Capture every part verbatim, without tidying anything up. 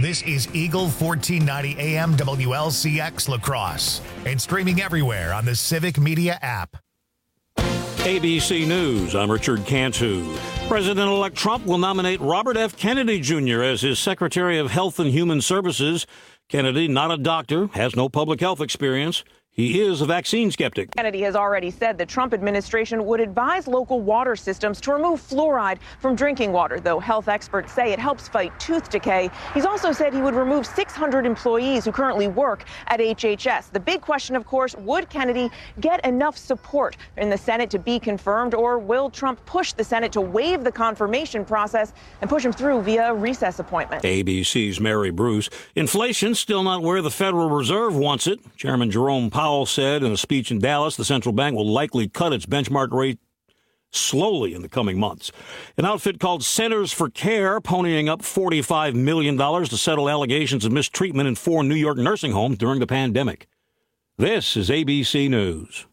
This is Eagle fourteen ninety A M W L C X La Crosse and streaming everywhere on the Civic Media app. A B C News, I'm Richard Cantu. President-elect Trump will nominate Robert F. Kennedy Junior as his Secretary of Health and Human Services. Kennedy, not a doctor, has no public health experience. He is a vaccine skeptic. Kennedy has already said the Trump administration would advise local water systems to remove fluoride from drinking water, though health experts say it helps fight tooth decay. He's also said he would remove six hundred employees who currently work at H H S. The big question, of course, would Kennedy get enough support in the Senate to be confirmed, or will Trump push the Senate to waive the confirmation process and push him through via a recess appointment? A B C's Mary Bruce. Inflation still not where the Federal Reserve wants it. Chairman Jerome Powell Powell said in a speech in Dallas the central bank will likely cut its benchmark rate slowly in the coming months. An outfit called Centers for Care ponying up forty-five million dollars to settle allegations of mistreatment in four New York nursing homes during the pandemic. This is A B C News.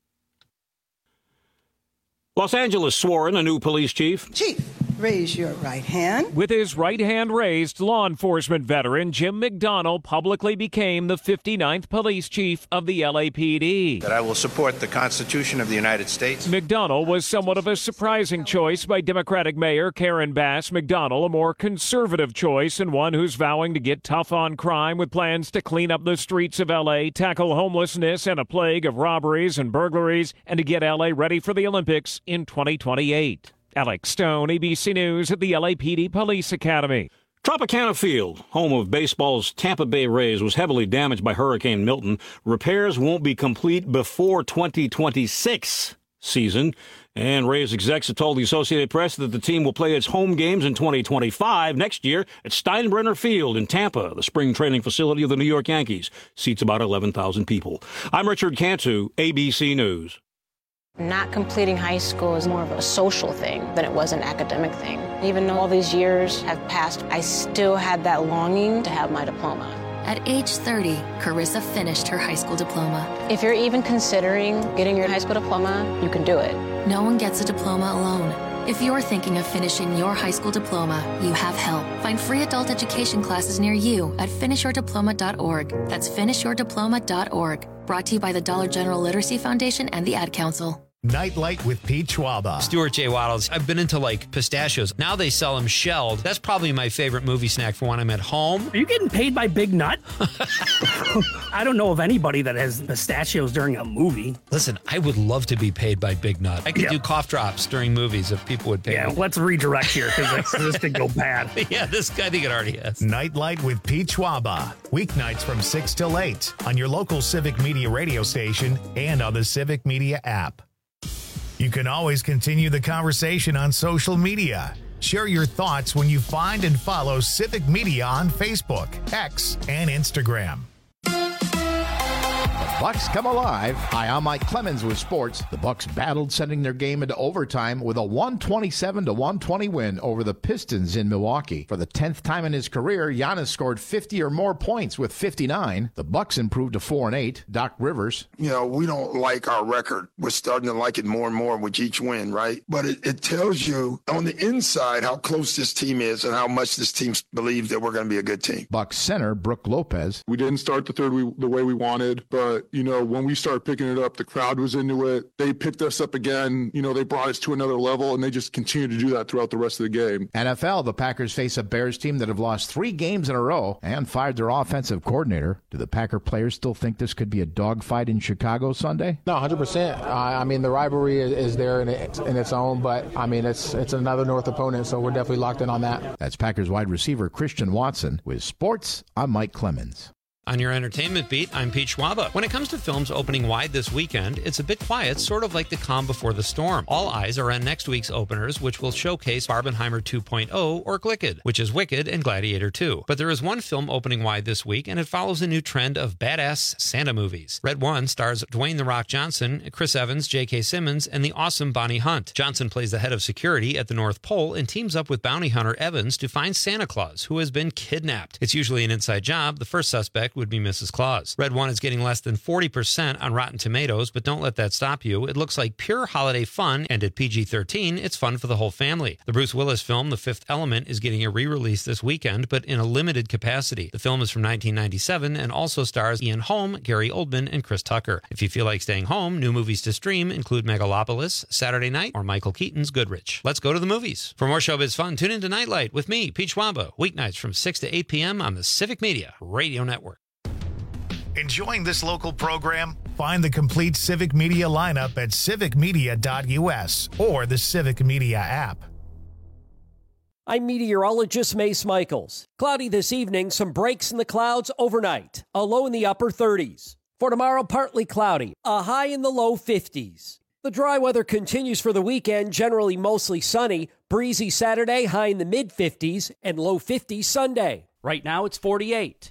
Los Angeles swore in a new police chief. Chief, raise your right hand. With his right hand raised, law enforcement veteran Jim McDonnell publicly became the fifty-ninth police chief of the L A P D. That I will support the Constitution of the United States. McDonnell was somewhat of a surprising choice by Democratic Mayor Karen Bass. McDonnell, a more conservative choice and one who's vowing to get tough on crime with plans to clean up the streets of L A, tackle homelessness and a plague of robberies and burglaries, and to get L A ready for the Olympics in twenty twenty-eight. Alex Stone, A B C News at the L A P D Police Academy. Tropicana Field, home of baseball's Tampa Bay Rays, was heavily damaged by Hurricane Milton. Repairs won't be complete before twenty twenty-six season. And Rays execs have told the Associated Press that the team will play its home games in twenty twenty-five next year at Steinbrenner Field in Tampa, the spring training facility of the New York Yankees. Seats about eleven thousand people. I'm Richard Cantu, A B C News. Not completing high school is more of a social thing than it was an academic thing. Even though all these years have passed, I still had that longing to have my diploma. At age thirty, Carissa finished her high school diploma. If you're even considering getting your high school diploma, you can do it. No one gets a diploma alone. If you're thinking of finishing your high school diploma, you have help. Find free adult education classes near you at finish your diploma dot org. That's finish your diploma dot org. Brought to you by the Dollar General Literacy Foundation and the Ad Council. Nightlight with Pete Schwaba. Stuart J. Waddles. I've been into like pistachios. Now they sell them shelled. That's probably my favorite movie snack for when I'm at home. Are you getting paid by Big Nut? I don't know of anybody that has pistachios during a movie. Listen, I would love to be paid by Big Nut. I could yep. do cough drops during movies if people would pay yeah, me. Yeah, let's redirect here because this could go bad. Yeah, this I think it already has. Nightlight with Pete Schwaba. Weeknights from six till eight on your local Civic Media radio station and on the Civic Media app. You can always continue the conversation on social media. Share your thoughts when you find and follow Civic Media on Facebook, X, and Instagram. Bucks come alive. Hi, I'm Mike Clemens with sports. The Bucks battled, sending their game into overtime with a one twenty-seven to one twenty win over the Pistons in Milwaukee. For the tenth time in his career, Giannis scored fifty or more points with fifty-nine. The Bucks improved to four and eight. Doc Rivers. You know, we don't like our record. We're starting to like it more and more with each win, right? But it, it tells you on the inside how close this team is and how much this team believes that we're going to be a good team. Bucks center Brook Lopez. We didn't start the third we, the way we wanted, but you know, when we started picking it up, the crowd was into it. They picked us up again. You know, they brought us to another level, and they just continue to do that throughout the rest of the game. N F L, the Packers face a Bears team that have lost three games in a row and fired their offensive coordinator. Do the Packer players still think this could be a dogfight in Chicago Sunday? No, one hundred percent. Uh, I mean, the rivalry is, is there in, it, in its own, but, I mean, it's it's another North opponent, so we're definitely locked in on that. That's Packers wide receiver Christian Watson. With sports, I'm Mike Clemens. On your entertainment beat, I'm Pete Schwaba. When it comes to films opening wide this weekend, it's a bit quiet, sort of like the calm before the storm. All eyes are on next week's openers, which will showcase Barbenheimer two point oh or Glicked, which is Wicked and Gladiator two. But there is one film opening wide this week, and it follows a new trend of badass Santa movies. Red One stars Dwayne "The Rock" Johnson, Chris Evans, J K. Simmons, and the awesome Bonnie Hunt. Johnson plays the head of security at the North Pole and teams up with bounty hunter Evans to find Santa Claus, who has been kidnapped. It's usually an inside job. The first suspect, it would be Missus Claus. Red One is getting less than forty percent on Rotten Tomatoes, but don't let that stop you. It looks like pure holiday fun, and at P G thirteen, it's fun for the whole family. The Bruce Willis film, The Fifth Element, is getting a re-release this weekend, but in a limited capacity. The film is from nineteen ninety-seven and also stars Ian Holm, Gary Oldman, and Chris Tucker. If you feel like staying home, new movies to stream include Megalopolis, Saturday Night, or Michael Keaton's Goodrich. Let's go to the movies. For more showbiz fun, tune into Nightlight with me, Pete Schwaba, weeknights from six to eight p.m. on the Civic Media Radio Network. Enjoying this local program? Find the complete Civic Media lineup at civic media dot u s or the Civic Media app. I'm meteorologist Mace Michaels. Cloudy this evening, some breaks in the clouds overnight. A low in the upper thirties. For tomorrow, partly cloudy. A high in the low fifties. The dry weather continues for the weekend, generally mostly sunny. Breezy Saturday, high in the mid-fifties, and low fifties Sunday. Right now, it's forty-eight.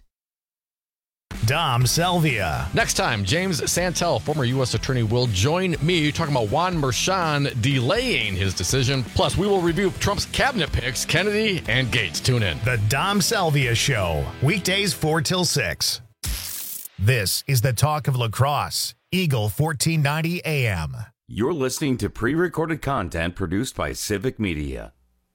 Dom Selvia. Next time, James Santel, former U S attorney, will join me talking about Juan Merchan delaying his decision. Plus, we will review Trump's cabinet picks, Kennedy and Gates. Tune in. The Dom Selvia Show, weekdays four till six. This is the talk of lacrosse. Eagle fourteen ninety A M. You're listening to pre-recorded content produced by Civic Media.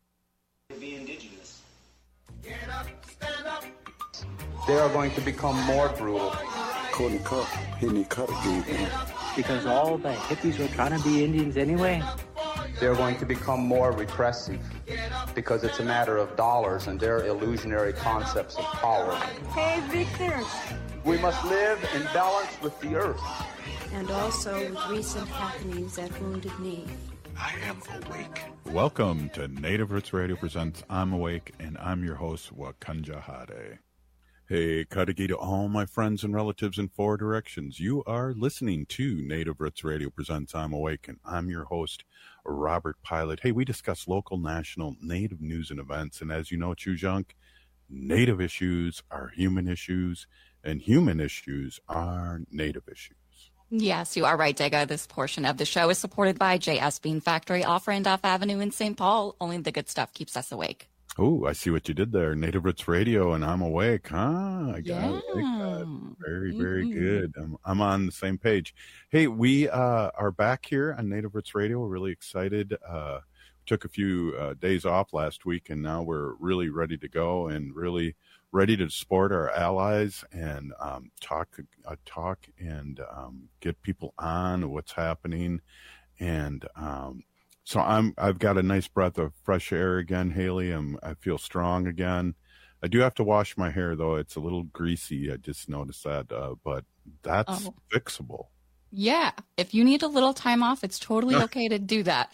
Be indigenous. Get up, stand up. They are going to become more brutal. Couldn't cut. He need cut again. Because all the hippies were trying to be Indians anyway. They're going to become more repressive because it's a matter of dollars and their illusionary concepts of power. Hey, Victor. We must live in balance with the earth. And also with recent happenings at Wounded Knee. I am awake. Welcome to Native Roots Radio presents I'm Awake, and I'm your host, Wakanja Hade. Hey, Kadagi to all my friends and relatives in four directions. You are listening to Native Roots Radio presents I'm Awake, and I'm your host, Robert Pilot. Hey, we discuss local, national, Native news and events, and as you know, Chujunk, Native issues are human issues, and human issues are Native issues. Yes, you are right, Dega. This portion of the show is supported by J S Bean Factory off Randolph Avenue in Saint Paul. Only the good stuff keeps us awake. Oh, I see what you did there. Native Roots Radio and I'm Awake, huh? I got yeah. it. Like very, very mm-hmm. good. I'm, I'm on the same page. Hey, we uh, are back here on Native Roots Radio. We're really excited. Uh, took a few uh, days off last week, and now we're really ready to go and really ready to support our allies and um, talk, uh, talk and um, get people on what's happening. And um, so I'm, I've got a nice breath of fresh air again, Haley. I'm, I feel strong again. I do have to wash my hair, though. It's a little greasy. I just noticed that, uh, but that's oh. fixable. Yeah. If you need a little time off, it's totally okay to do that.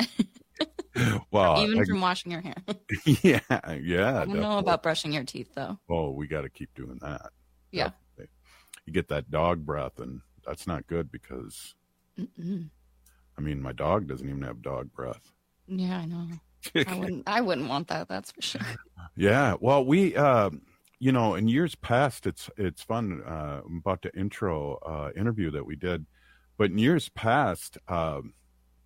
Well, even I, from washing your hair. yeah, yeah. I don't definitely. know about brushing your teeth, though. Oh, we got to keep doing that. Yeah. Definitely. You get that dog breath, and that's not good because, Mm-mm. I mean, my dog doesn't even have dog breath. Yeah, I know. I wouldn't. I wouldn't want that. That's for sure. Yeah. Well, we, uh, you know, in years past, it's it's fun. Uh, I'm about to intro uh, interview that we did, but in years past. Um,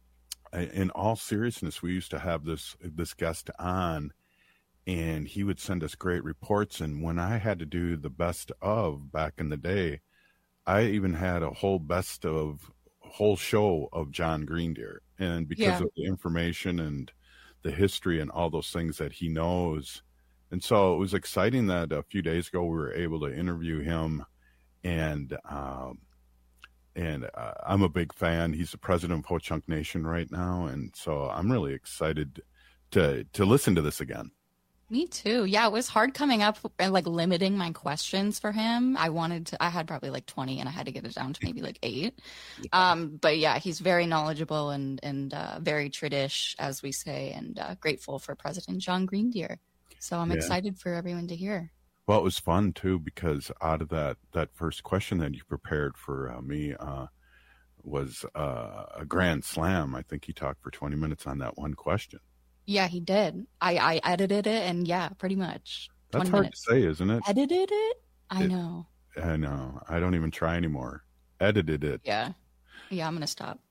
In all seriousness, we used to have this this guest on, and he would send us great reports. And when I had to do the best of back in the day, I even had a whole best of whole show of John Greendeer. And because yeah. of the information and the history and all those things that he knows. And so it was exciting that a few days ago we were able to interview him. And um And uh, I'm a big fan. He's the president of Ho-Chunk Nation right now. And so I'm really excited to to listen to this again. Me too. Yeah, it was hard coming up and like limiting my questions for him. I wanted to, I had probably like twenty and I had to get it down to maybe like eight. Yeah. Um, but yeah, he's very knowledgeable and, and uh, very tradish, as we say, and uh, grateful for President John Greendeer. So I'm yeah. excited for everyone to hear. Well, it was fun, too, because out of that, that first question that you prepared for uh, me uh, was uh, a grand slam. I think he talked for twenty minutes on that one question. Yeah, he did. I, I edited it, and yeah, pretty much. That's hard minutes. to say, isn't it? Edited it? I it, know. I know. I don't even try anymore. Edited it. Yeah. Yeah, I'm going to stop.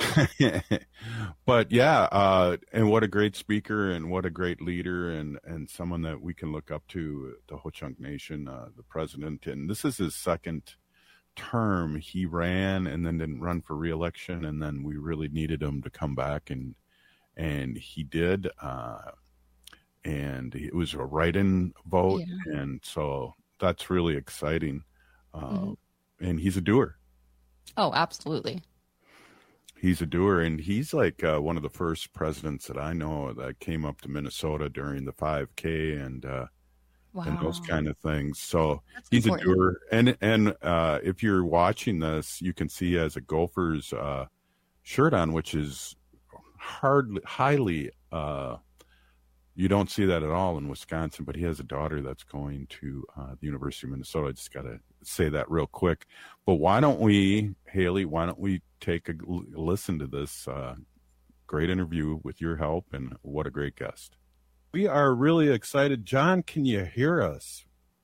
But yeah, uh, and what a great speaker and what a great leader and, and someone that we can look up to, the Ho-Chunk Nation, uh, the president. And this is his second term. He ran and then didn't run for re-election, and then we really needed him to come back, and and he did. Uh, and it was a write-in vote, yeah. And so that's really exciting. Uh, mm-hmm. And he's a doer. Oh, absolutely. He's a doer, and he's like uh, one of the first presidents that I know that came up to Minnesota during the five K and uh, wow. and those kind of things. So That's he's important. a doer. And and uh, if you're watching this, you can see he has a Gophers uh, shirt on, which is hardly highly. Uh, you don't see that at all in Wisconsin, but he has a daughter that's going to uh, the University of Minnesota. I just got to say that real quick. But why don't we, Haley, why don't we take a listen to this uh, great interview with your help, and what a great guest. We are really excited. John, can you hear us?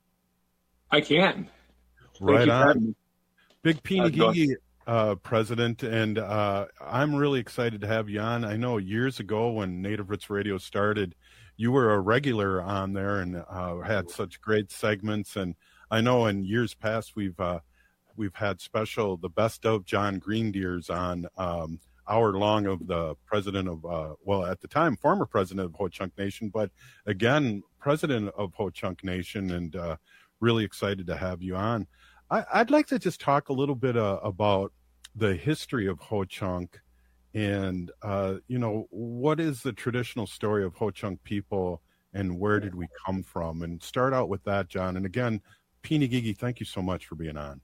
I can. Right on. Big Peenagigi uh, president, and uh, I'm really excited to have you on. I know years ago when Native Roots Radio started, you were a regular on there and uh, had such great segments. And I know in years past we've uh, we've had special, the best of John Greendeers on um, hour long of the president of, uh, well, at the time, former president of Ho-Chunk Nation, but again, president of Ho-Chunk Nation, and uh, really excited to have you on. I, I'd like to just talk a little bit uh, about the history of Ho-Chunk and, uh, you know, what is the traditional story of Ho-Chunk people and where did we come from? And start out with that, John. And again, Peenagigi, thank you so much for being on.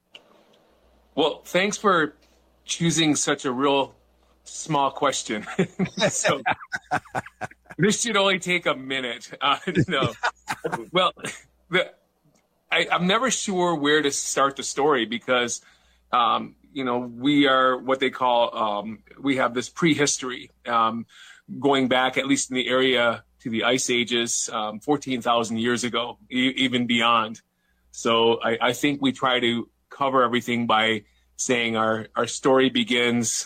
Well, thanks for choosing such a real small question. So this should only take a minute. Uh, no, well, the, I, I'm never sure where to start the story because, um, you know, we are what they call, um, we have this prehistory um, going back, at least in the area, to the ice ages, um, fourteen thousand years ago, e- even beyond. So I, I think we try to cover everything by saying our, our story begins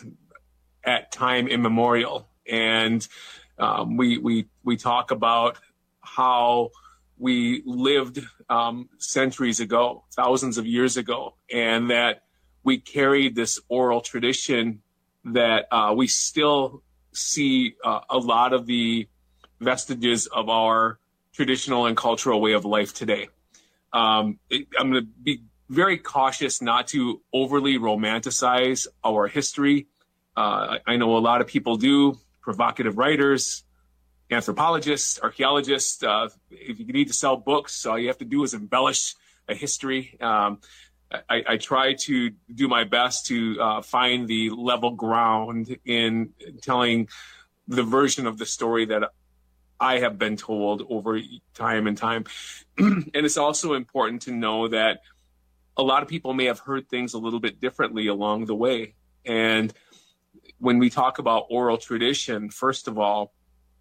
at time immemorial. And um, we, we, we talk about how we lived um, centuries ago, thousands of years ago, and that we carried this oral tradition that uh, we still see uh, a lot of the vestiges of our traditional and cultural way of life today. Um, it, I'm going to be very cautious not to overly romanticize our history. Uh, I, I know a lot of people do, provocative writers, anthropologists, archaeologists. Uh, if you need to sell books, all you have to do is embellish a history. Um, I, I try to do my best to uh, find the level ground in telling the version of the story that I have been told over time and time. And it's also important to know that a lot of people may have heard things a little bit differently along the way. And when we talk about oral tradition, first of all,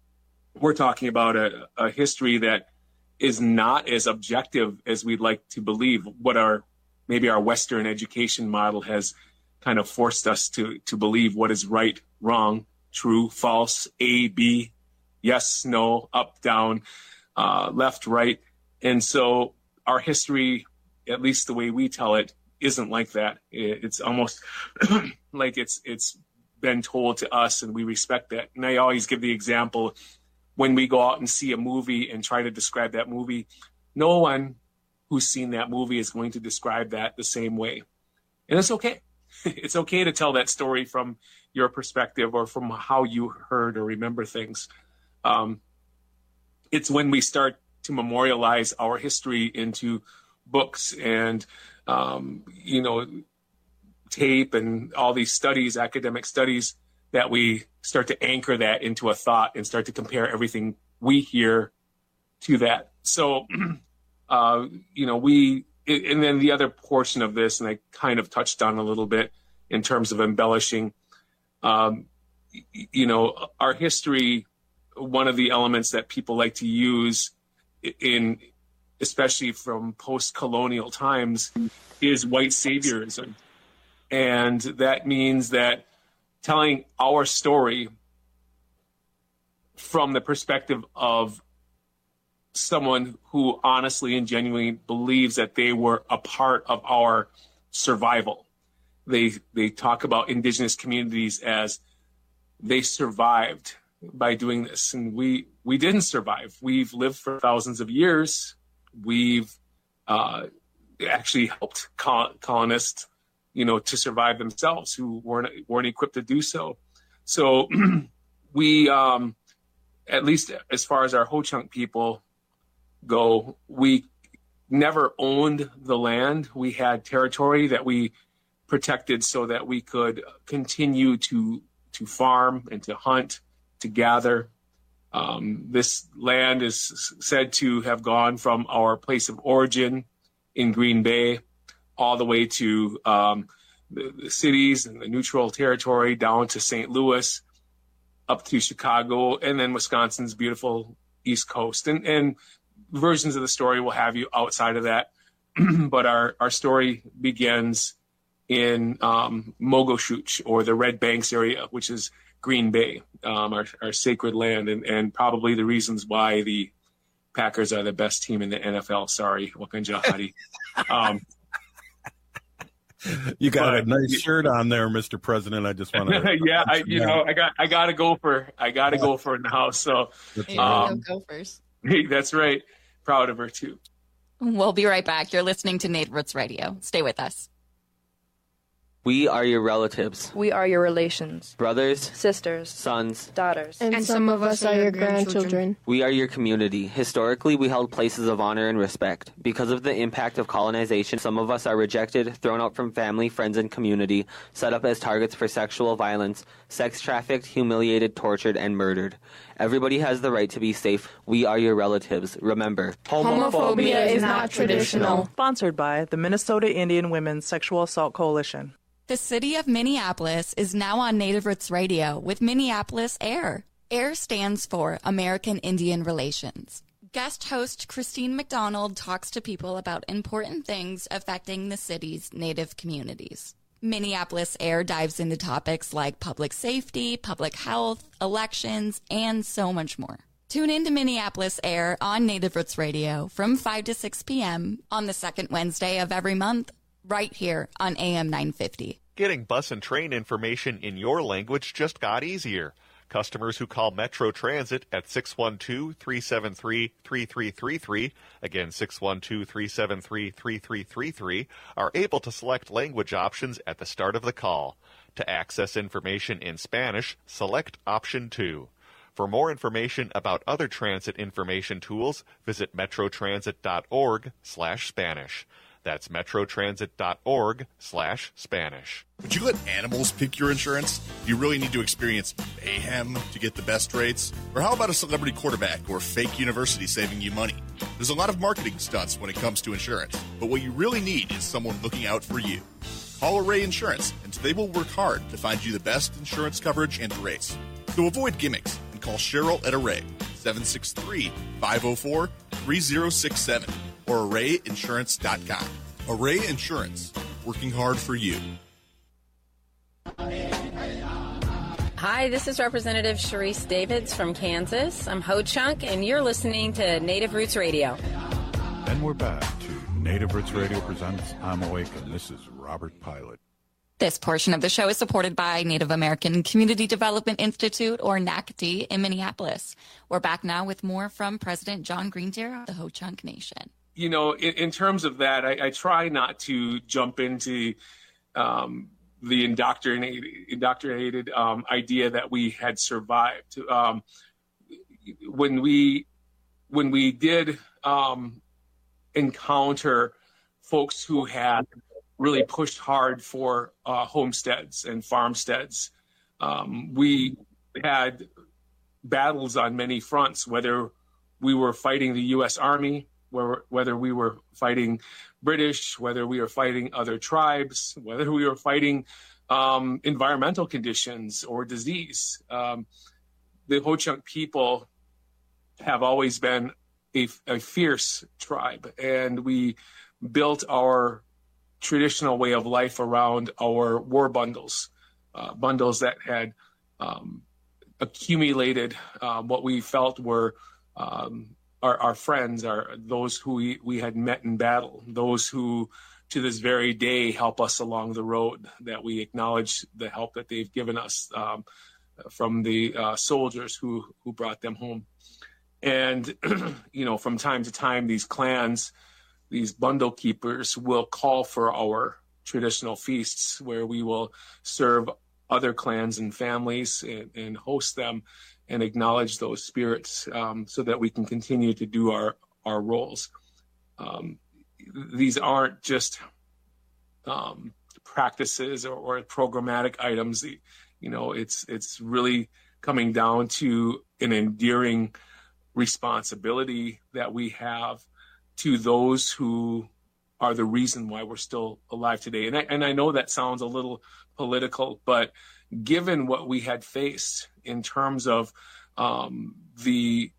we're talking about a, a history that is not as objective as we'd like to believe, what our maybe our Western education model has kind of forced us to, to believe what is right, wrong, true, false, A, B, yes, no, up, down, uh, left, right. And so our history, at least the way we tell it, isn't like that. It's almost like it's it's been told to us, and we respect that. And I always give the example, when we go out and see a movie and try to describe that movie, no one who's seen that movie is going to describe that the same way. And it's okay. It's okay to tell that story from your perspective or from how you heard or remember things. Um, it's when we start to memorialize our history into books and, um, you know, tape and all these studies, academic studies, that we start to anchor that into a thought and start to compare everything we hear to that. So, uh, you know, we, and then the other portion of this, and I kind of touched on a little bit in terms of embellishing, um, you know, our history, one of the elements that people like to use in, especially from post-colonial times, is white saviorism. And that means that telling our story from the perspective of someone who honestly and genuinely believes that they were a part of our survival. They they talk about indigenous communities as they survived by doing this, and we we didn't survive. We've lived for thousands of years. We've uh, actually helped col- colonists, you know, to survive themselves who weren't weren't equipped to do so. So we, um, at least as far as our Ho-Chunk people go, we never owned the land. We had territory that we protected so that we could continue to to farm and to hunt, to gather. Um, this land is said to have gone from our place of origin in Green Bay all the way to um, the, the cities and the neutral territory down to Saint Louis, up to Chicago, and then Wisconsin's beautiful East Coast. And, and versions of the story will have you outside of that. But our, our story begins in um, Mogoshuch, or the Red Banks area, which is Green Bay, um, our, our sacred land, and, and probably the reasons why the Packers are the best team in the N F L. Sorry, Wakanjahati. um, You got but, a nice shirt on there, Mister President. I just want to. yeah, I, you know, I got, I got to go for, I got to go for it now. So, um, go first. That's right. Proud of her too. We'll be right back. You're listening to Native Roots Radio. Stay with us. We are your relatives, We are your relations, brothers, sisters, sons. daughters, And, some of us are your grandchildren. We are your community. Historically, we held places of honor and respect. Because of the impact of colonization, some of us are rejected, thrown out from family, friends, and community, set up as targets for sexual violence, sex trafficked, humiliated, tortured, and murdered. Everybody has the right to be safe. We are your relatives. Remember, Homophobia is not traditional. Sponsored by the Minnesota Indian Women's Sexual Assault Coalition. The city of Minneapolis is now on Native Roots Radio with Minneapolis AIR. AIR stands for American Indian Relations. Guest host Christine McDonald talks to people about important things affecting the city's Native communities. Minneapolis AIR dives into topics like public safety, public health, elections, and so much more. Tune in to Minneapolis AIR on Native Roots Radio from five to six p.m. on the second Wednesday of every month, right here on A M nine fifty. Getting bus and train information in your language just got easier. Customers who call Metro Transit at six one two, three seven three, three three three three, again six one two, three seven three, three three three three, are able to select language options at the start of the call. To access information in Spanish, select option two. For more information about other transit information tools, visit metrotransit.org slash Spanish. That's metrotransit.org slash Spanish. Would you let animals pick your insurance? Do you really need to experience mayhem to get the best rates? Or how about a celebrity quarterback or fake university saving you money? There's a lot of marketing stunts when it comes to insurance, but what you really need is someone looking out for you. Call Array Insurance, and they will work hard to find you the best insurance coverage and rates. So avoid gimmicks and call Cheryl at Array, seven six three, five oh four, three oh six seven. or array insurance dot com. Array Insurance, working hard for you. Hi, this is Representative Sharice Davids from Kansas. I'm Ho-Chunk, and you're listening to Native Roots Radio. And we're back to Native Roots Radio presents I'm Awake, and this is Robert Pilot. This portion of the show is supported by Native American Community Development Institute, or N A C T, in Minneapolis. We're back now with more from President John Greendeer of the Ho-Chunk Nation. You know, in, in terms of that, I, I try not to jump into um, the indoctrinated, indoctrinated um, idea that we had survived. Um, when we when we did um, encounter folks who had really pushed hard for uh, homesteads and farmsteads, um, we had battles on many fronts, whether we were fighting the U S Army, whether we were fighting British, whether we were fighting other tribes, whether we were fighting um, environmental conditions or disease. Um, the Ho-Chunk people have always been a, a fierce tribe, and we built our traditional way of life around our war bundles. uh, bundles that had um, accumulated uh, what we felt were um, our, our friends, our those who we, we had met in battle, those who to this very day help us along the road, that we acknowledge the help that they've given us um, from the uh, soldiers who, who brought them home. And, you know, from time to time, these clans, these bundle keepers will call for our traditional feasts where we will serve other clans and families and, and host them and acknowledge those spirits um, so that we can continue to do our, our roles. Um, these aren't just um, practices or, or programmatic items. You know, it's it's really coming down to an endearing responsibility that we have to those who are the reason why we're still alive today. And I, and I know that sounds a little political, but given what we had faced in terms of um, the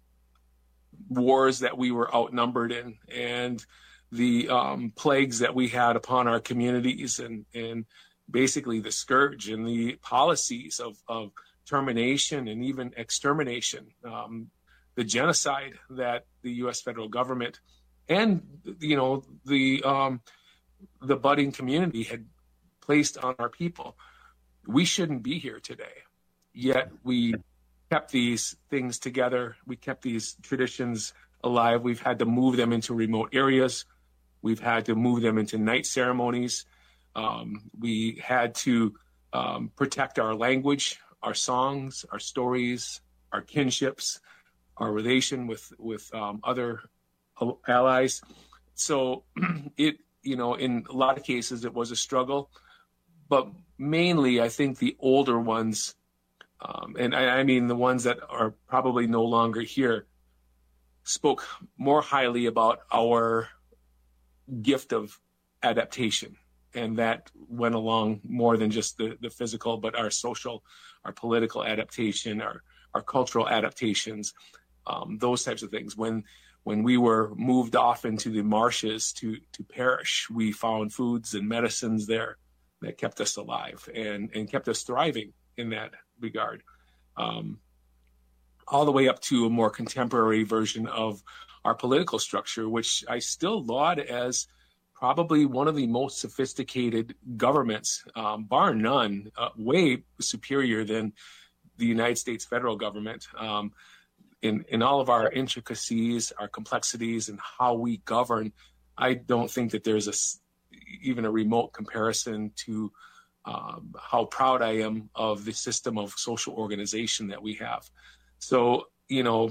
wars that we were outnumbered in and the um, plagues that we had upon our communities and, and basically the scourge and the policies of, of termination and even extermination, um, the genocide that the U S federal government and, you know, the um, the budding community had placed on our people. We shouldn't be here today, yet we kept these things together. We kept these traditions alive. We've had to move them into remote areas. We've had to move them into night ceremonies. Um, we had to um, protect our language, our songs, our stories, our kinships, our relation with, with um, other allies. So it, you know, in a lot of cases, it was a struggle, but mainly I think the older ones, um, and I, I mean the ones that are probably no longer here, spoke more highly about our gift of adaptation. And that went along more than just the, the physical, but our social, our political adaptation, our, our cultural adaptations, um, those types of things. When when we were moved off into the marshes to, to perish, we found foods and medicines there that kept us alive and, and kept us thriving in that regard. Um, all the way up to a more contemporary version of our political structure, which I still laud as probably one of the most sophisticated governments, um, bar none, uh, way superior than the United States federal government um, in, in all of our intricacies, our complexities, and how we govern. I don't think that there's a, even a remote comparison to um, how proud I am of the system of social organization that we have. So, you know,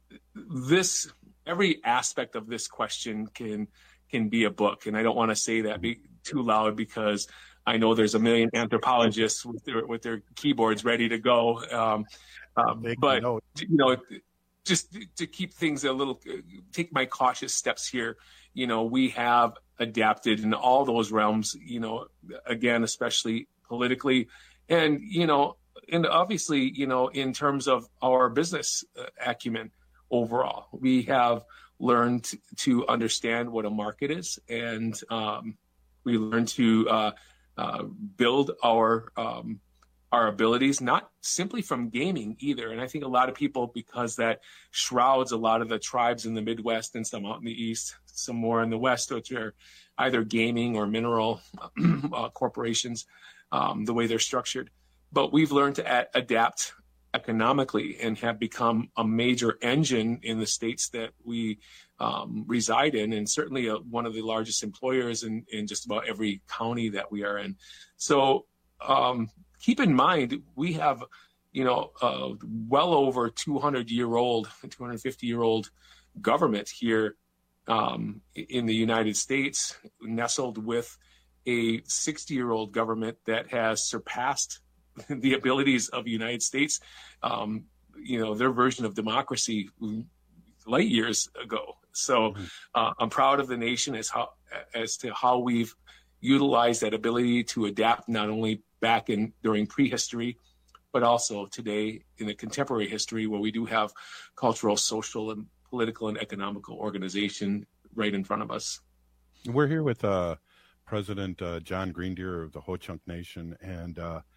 this, every aspect of this question can can be a book. And I don't want to say that be too loud because I know there's a million anthropologists with their, with their keyboards ready to go. Um, um, but, you know, just to keep things a little, take my cautious steps here, you know, we have adapted in all those realms, you know, again, especially politically. And, you know, and obviously, you know, in terms of our business acumen overall, we have learned to understand what a market is, and um, we learn to uh, uh, build our um, our abilities, not simply from gaming either. And I think a lot of people, because that shrouds a lot of the tribes in the Midwest and some out in the East, some more in the West, which are either gaming or mineral uh, corporations, um, the way they're structured. But we've learned to a- adapt economically and have become a major engine in the states that we um, reside in, and certainly a, one of the largest employers in, in just about every county that we are in. So um, keep in mind, we have, you know, uh, well over two hundred year old, two hundred fifty year old government here um, in the United States, nestled with a sixty year old government that has surpassed the abilities of the United States, um, you know, their version of democracy light years ago. So uh, I'm proud of the nation as how as to how we've utilized that ability to adapt, not only back in during prehistory, but also today in the contemporary history, where we do have cultural, social, and political and economical organization right in front of us. We're here with uh, President uh, John Greendeer of the Ho-Chunk Nation, and uh,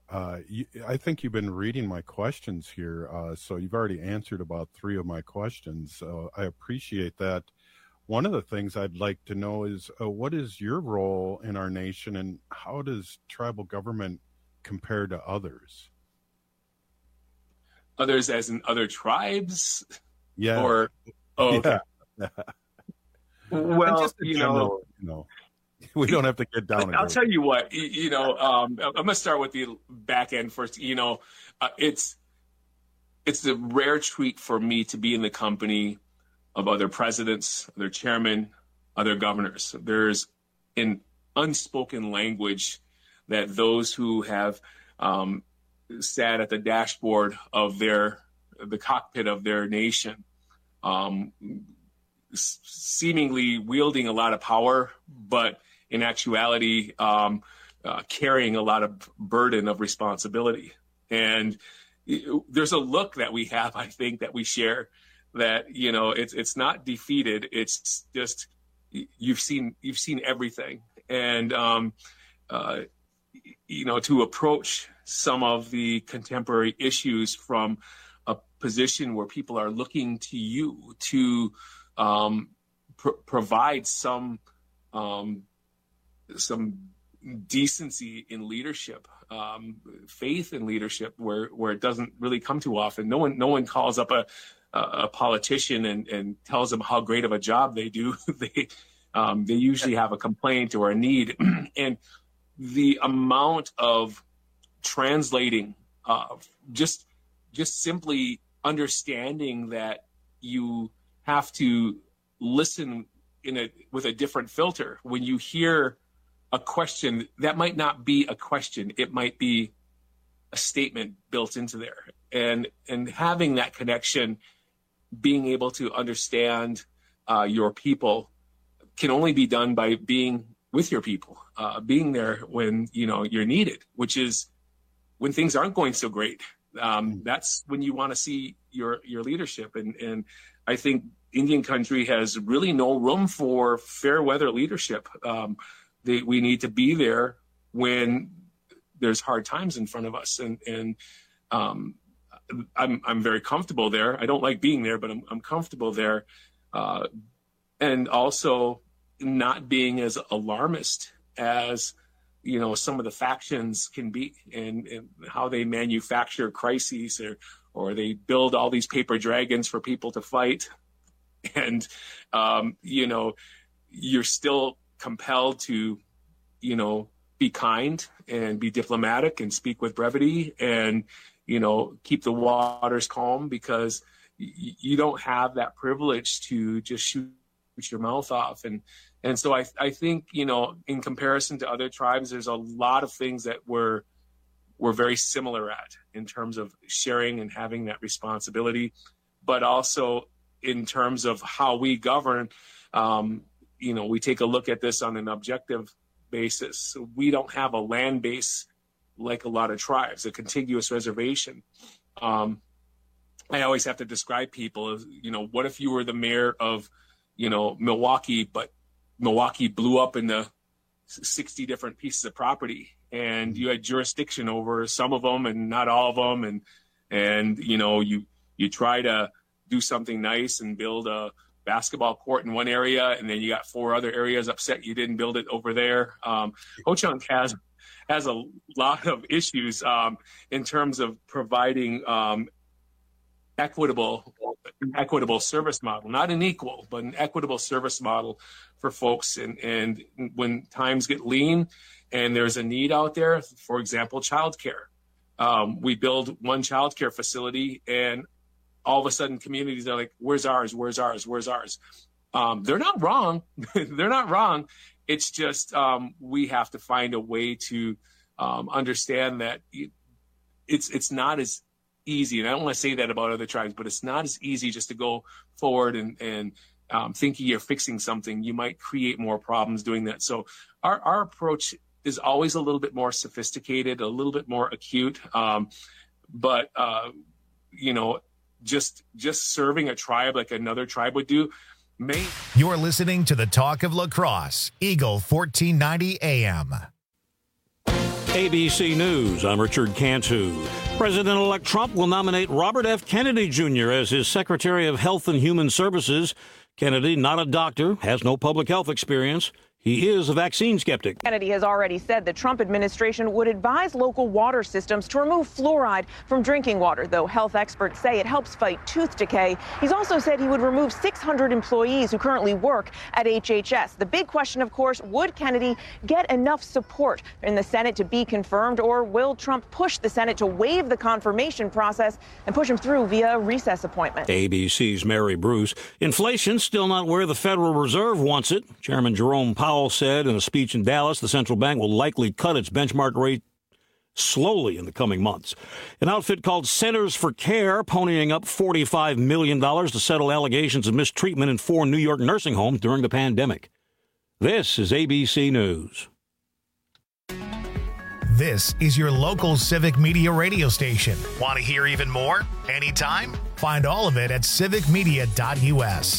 uh, you, I think you've been reading my questions here, uh, so you've already answered about three of my questions. So I appreciate that. One of the things I'd like to know is uh, what is your role in our nation, and how does tribal government compare to others? Others as in other tribes? Yeah. Or, oh, okay. Yeah. Well, just in you general, know, you know, we don't have to get down. I'll tell you what, you, you know, um, I'm going to start with the back end first. You know, uh, it's, it's a rare treat for me to be in the company of other presidents, other chairmen, other governors. There's an unspoken language that those who have um, sat at the dashboard of their, the cockpit of their nation, um, s- seemingly wielding a lot of power, but in actuality, um, uh, carrying a lot of burden of responsibility. And it, there's a look that we have, I think, that we share, that, you know, it's it's not defeated. It's just you've seen you've seen everything, and um, uh, you know, to approach some of the contemporary issues from a position where people are looking to you to um, pr- provide some um, some decency in leadership, um, faith in leadership, where where it doesn't really come too often. No one no one calls up a a politician and, and tells them how great of a job they do. they um, they usually have a complaint or a need, and the amount of translating, uh, just just simply understanding that you have to listen in a with a different filter when you hear a question that might not be a question, it might be a statement built into there, and and having that connection, being able to understand uh, your people, can only be done by being with your people, uh, being there when, you know, you're needed, which is when things aren't going so great. Um, that's when you want to see your your leadership. And, and I think Indian country has really no room for fair weather leadership. Um, they, we need to be there when there's hard times in front of us. And, and um, I'm I'm very comfortable there. I don't like being there, but I'm I'm comfortable there, uh, and also not being as alarmist as, you know, some of the factions can be, and, and how they manufacture crises, or or they build all these paper dragons for people to fight, and um, you know, you're still compelled to, you know, be kind and be diplomatic and speak with brevity and, you know, keep the waters calm, because y- you don't have that privilege to just shoot your mouth off. And, and so I, I think, you know, in comparison to other tribes, there's a lot of things that we're, we're very similar at in terms of sharing and having that responsibility, but also in terms of how we govern. Um, you know, we take a look at this on an objective basis. So we don't have a land base like a lot of tribes, a contiguous reservation. Um, I always have to describe people as, you know, what if you were the mayor of, you know, Milwaukee, but Milwaukee blew up into sixty different pieces of property, and you had jurisdiction over some of them and not all of them. And, and, you know, you, you try to do something nice and build a basketball court in one area, and then you got four other areas upset you didn't build it over there. Um, Ho-Chunk has has a lot of issues um, in terms of providing um, equitable equitable service model, not an equal, but an equitable service model for folks. And, and when times get lean and there's a need out there, for example, childcare, um, we build one childcare facility, and all of a sudden communities are like, where's ours? Where's ours? Where's ours? Um, they're not wrong. They're not wrong. It's just um, we have to find a way to um, understand that it's it's not as easy. And I don't want to say that about other tribes, but it's not as easy just to go forward and, and um, thinking you're fixing something. You might create more problems doing that. So our, our approach is always a little bit more sophisticated, a little bit more acute. Um, but, uh, you know, just just serving a tribe like another tribe would do. May- You're listening to the Talk of La Crosse, Eagle fourteen ninety A M. A B C News, I'm Richard Cantu. President-elect Trump will nominate Robert F. Kennedy Junior as his Secretary of Health and Human Services. Kennedy, not a doctor, has no public health experience. He is a vaccine skeptic. Kennedy has already said the Trump administration would advise local water systems to remove fluoride from drinking water, though health experts say it helps fight tooth decay. He's also said he would remove six hundred employees who currently work at H H S. The big question, of course, would Kennedy get enough support in the Senate to be confirmed, or will Trump push the Senate to waive the confirmation process and push him through via a recess appointment? A B C's Mary Bruce. Inflation still not where the Federal Reserve wants it. Chairman Jerome Powell said in a speech in Dallas the central bank will likely cut its benchmark rate slowly in the coming months. An outfit called Centers for Care ponying up forty-five million dollars to settle allegations of mistreatment in four New York nursing homes during the pandemic. This is A B C News. This is your local Civic Media radio station. Want to hear even more? Anytime? Find all of it at civic media dot u s.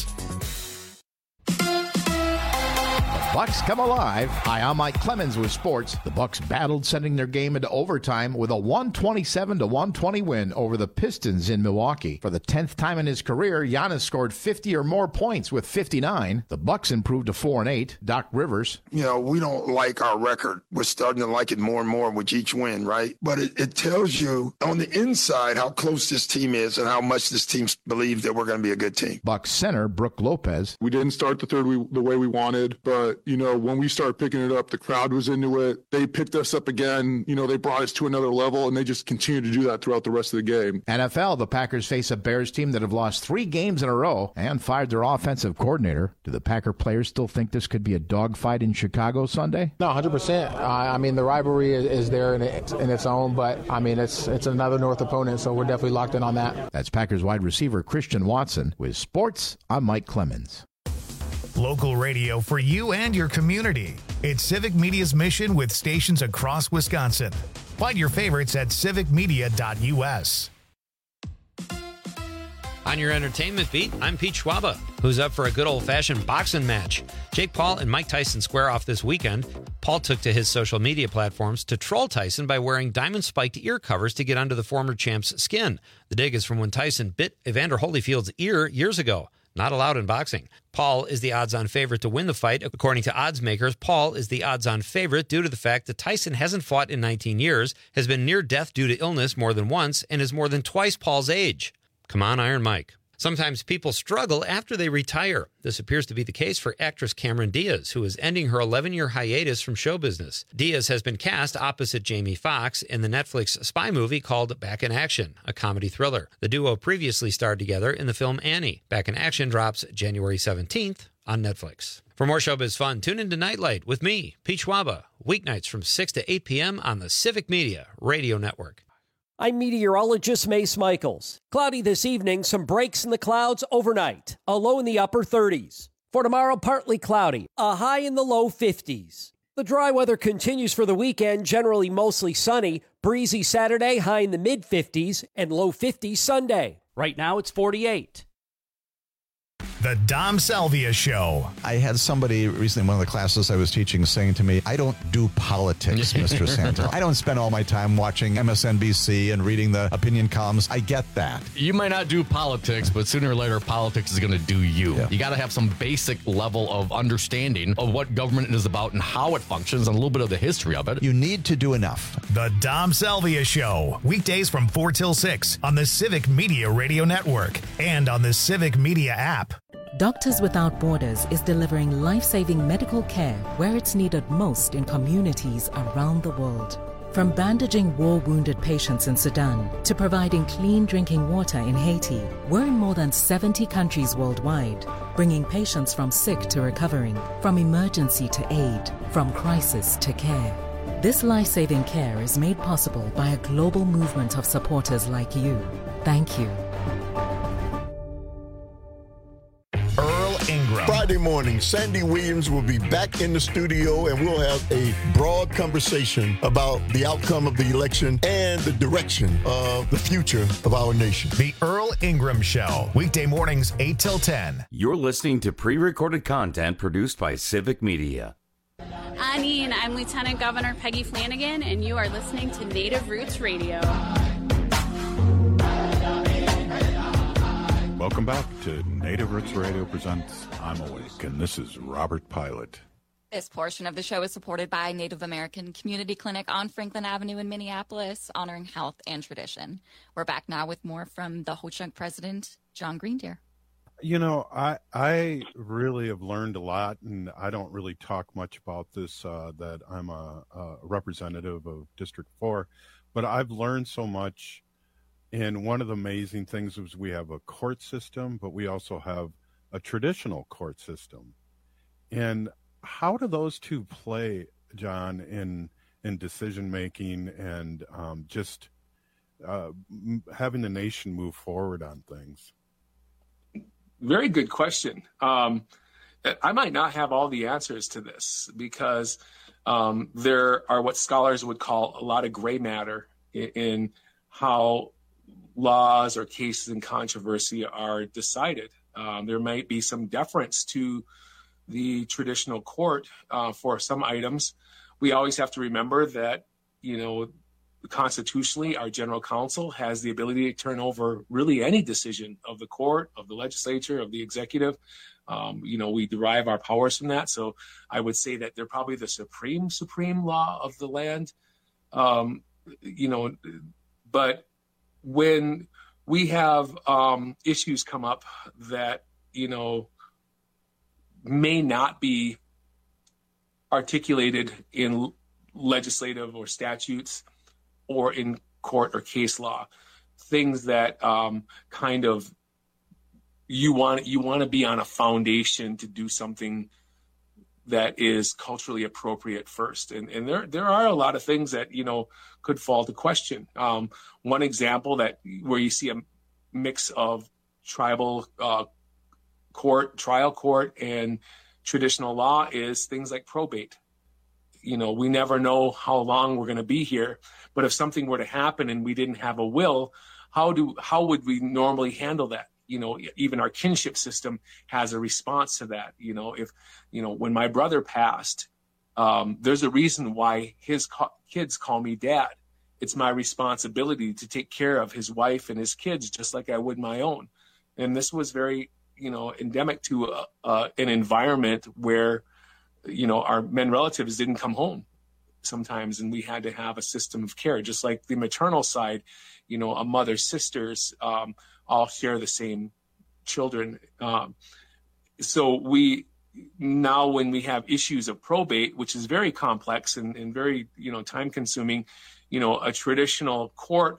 Bucks come alive. Hi, I'm Mike Clemens with sports. The Bucks battled, sending their game into overtime with a one twenty-seven to one twenty win over the Pistons in Milwaukee. For the tenth time in his career, Giannis scored fifty or more points with fifty-nine. The Bucks improved to four and eight. Doc Rivers. You know, we don't like our record. We're starting to like it more and more with each win, right? But it, it tells you on the inside how close this team is and how much this team believes that we're going to be a good team. Bucks center Brook Lopez. We didn't start the third we, the way we wanted, but you know, when we started picking it up, the crowd was into it. They picked us up again. You know, they brought us to another level, and they just continue to do that throughout the rest of the game. N F L, the Packers face a Bears team that have lost three games in a row and fired their offensive coordinator. Do the Packer players still think this could be a dogfight in Chicago Sunday? No, one hundred percent. I, I mean, the rivalry is, is there in, it, in its own, but, I mean, it's it's another North opponent, so we're definitely locked in on that. That's Packers wide receiver Christian Watson. With sports, I'm Mike Clemens. Local radio for you and your community. It's Civic Media's mission with stations across Wisconsin. Find your favorites at civic media dot u s. On your entertainment beat, I'm Pete Schwaba, who's up for a good old-fashioned boxing match. Jake Paul and Mike Tyson square off this weekend. Paul took to his social media platforms to troll Tyson by wearing diamond-spiked ear covers to get under the former champ's skin. The dig is from when Tyson bit Evander Holyfield's ear years ago. Not allowed in boxing. Paul is the odds-on favorite to win the fight. According to odds makers, Paul is the odds-on favorite due to the fact that Tyson hasn't fought in nineteen years, has been near death due to illness more than once, and is more than twice Paul's age. Come on, Iron Mike. Sometimes people struggle after they retire. This appears to be the case for actress Cameron Diaz, who is ending her eleven-year hiatus from show business. Diaz has been cast opposite Jamie Foxx in the Netflix spy movie called Back in Action, a comedy thriller. The duo previously starred together in the film Annie. Back in Action drops January seventeenth on Netflix. For more showbiz fun, tune into Nightlight with me, Pete Schwaba, weeknights from six to eight p.m. on the Civic Media Radio Network. I'm meteorologist Mace Michaels. Cloudy this evening, some breaks in the clouds overnight, a low in the upper thirties. For tomorrow, partly cloudy, a high in the low fifties. The dry weather continues for the weekend, generally mostly sunny, breezy Saturday, high in the mid fifties, and low fifties Sunday. Right now, it's forty-eight. The Dom Salvia Show. I had somebody recently in one of the classes I was teaching saying to me, I don't do politics, Mister Santel. I don't spend all my time watching M S N B C and reading the opinion columns. I get that. You might not do politics, but sooner or later, politics is going to do you. Yeah. You got to have some basic level of understanding of what government is about and how it functions and a little bit of the history of it. You need to do enough. The Dom Salvia Show. Weekdays from four till six on the Civic Media Radio Network and on the Civic Media app. Doctors Without Borders is delivering life-saving medical care where it's needed most in communities around the world. From bandaging war-wounded patients in Sudan to providing clean drinking water in Haiti, we're in more than seventy countries worldwide, bringing patients from sick to recovering, from emergency to aid, from crisis to care. This life-saving care is made possible by a global movement of supporters like you. Thank you. Ingram. Friday morning, Sandy Williams will be back in the studio and we'll have a broad conversation about the outcome of the election and the direction of the future of our nation. The Earl Ingram Show, weekday mornings eight till ten. You're listening to pre-recorded content produced by Civic Media. I Anine. I'm Lieutenant Governor Peggy Flanagan, and you are listening to Native Roots Radio. Welcome back to Native Roots Radio presents I'm Awake, and this is Robert Pilot. This portion of the show is supported by Native American Community Clinic on Franklin Avenue in Minneapolis, honoring health and tradition. We're back now with more from the Ho-Chunk president, John Greendeer. You know, I I really have learned a lot, and I don't really talk much about this, uh, that I'm a, a representative of District four, but I've learned so much. And one of the amazing things is we have a court system, but we also have a traditional court system. And how do those two play, John, in in decision making and um, just uh, having the nation move forward on things? Very good question. Um, I might not have all the answers to this because um, there are what scholars would call a lot of gray matter in, in how laws or cases in controversy are decided. Um, there might be some deference to the traditional court uh, for some items. We always have to remember that, you know, constitutionally, our general counsel has the ability to turn over really any decision of the court, of the legislature, of the executive. Um, you know, we derive our powers from that. So I would say that they're probably the supreme, supreme law of the land. Um, you know, but when we have um, issues come up that, you know, may not be articulated in legislative or statutes or in court or case law, things that um, kind of you want you want to be on a foundation to do something that is culturally appropriate first. And and there there are a lot of things that, you know, could fall to question. Um, one example that where you see a mix of tribal uh, court, trial court, and traditional law is things like probate. You know, we never know how long we're going to be here, but if something were to happen and we didn't have a will, how do how would we normally handle that? You know, even our kinship system has a response to that. You know, if, you know, when my brother passed, um, there's a reason why his co- kids call me dad. It's my responsibility to take care of his wife and his kids just like I would my own. And this was very, you know, endemic to a, uh, an environment where, you know, our men relatives didn't come home sometimes, and we had to have a system of care, just like the maternal side. You know, a mother's sisters um, all share the same children. Um, so we now, when we have issues of probate, which is very complex and, and very, you know, time consuming, you know, a traditional court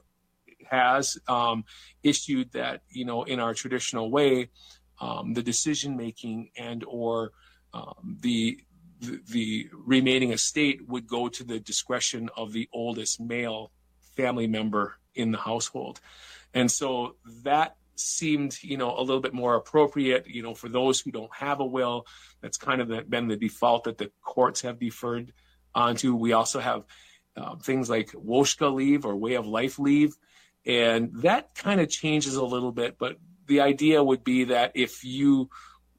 has um, issued that, you know, in our traditional way, um, the decision making and or um, the The, the remaining estate would go to the discretion of the oldest male family member in the household. And so that seemed, you know, a little bit more appropriate, you know, for those who don't have a will. That's kind of the, been the default that the courts have deferred onto. We also have uh, things like Woshka leave or way of life leave. And that kind of changes a little bit. But the idea would be that if you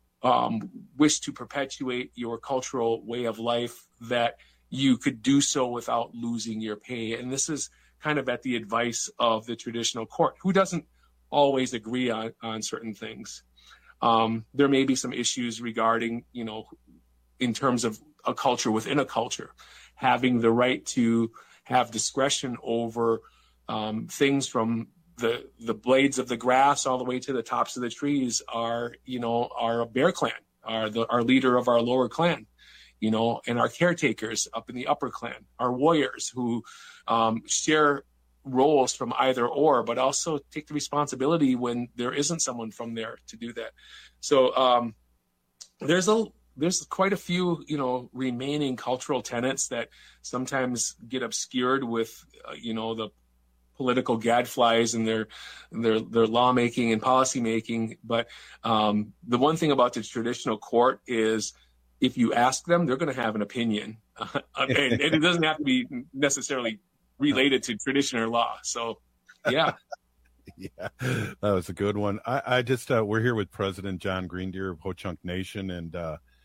Um, wish to perpetuate your cultural way of life, that you could do so without losing your pay. And this is kind of at the advice of the traditional court, who doesn't always agree on, on certain things. Um, there may be some issues regarding, you know, in terms of a culture within a culture, having the right to have discretion over um, things from the the blades of the grass all the way to the tops of the trees are, you know, our Bear Clan, are the our leader of our lower clan, you know, and our caretakers up in the upper clan, our warriors who um, share roles from either or, but also take the responsibility when there isn't someone from there to do that. So um, there's a there's quite a few, you know, remaining cultural tenets that sometimes get obscured with, uh, you know, the political gadflies and their their their lawmaking and policy making. But um, the one thing about the traditional court is, if you ask them, they're going to have an opinion, uh, and, and it doesn't have to be necessarily related to tradition or law. So, yeah. Yeah, that was a good one. I, I just uh, we're here with President John Greendeer of Ho-Chunk Nation, and uh,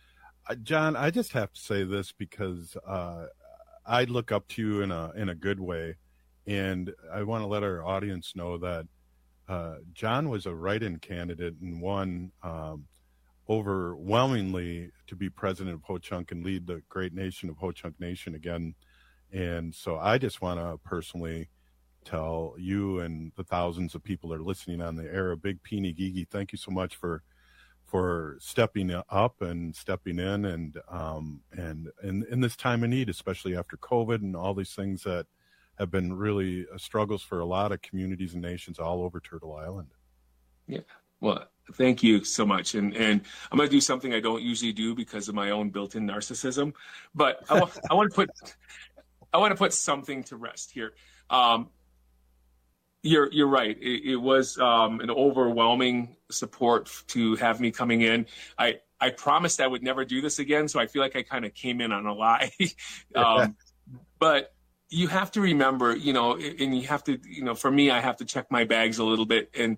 John, I just have to say this because uh, I look up to you in a in a good way, and I want to let our audience know that uh, John was a write-in candidate and won um, overwhelmingly to be president of Ho-Chunk and lead the great nation of Ho-Chunk Nation again. And so I just want to personally tell you and the thousands of people that are listening on the air, a big Peeny Gigi, thank you so much for for stepping up and stepping in and um, and in, in this time of need, especially after COVID and all these things that have been really struggles for a lot of communities and nations all over Turtle Island. Yeah, well, thank you so much. And and I'm going to do something I don't usually do because of my own built-in narcissism, but I, w- I want to put I want to put something to rest here. Um, You're you're right. It, it was um, an overwhelming support to have me coming in. I, I promised I would never do this again, so I feel like I kind of came in on a lie. um, but you have to remember, you know, and you have to, you know, for me, I have to check my bags a little bit. And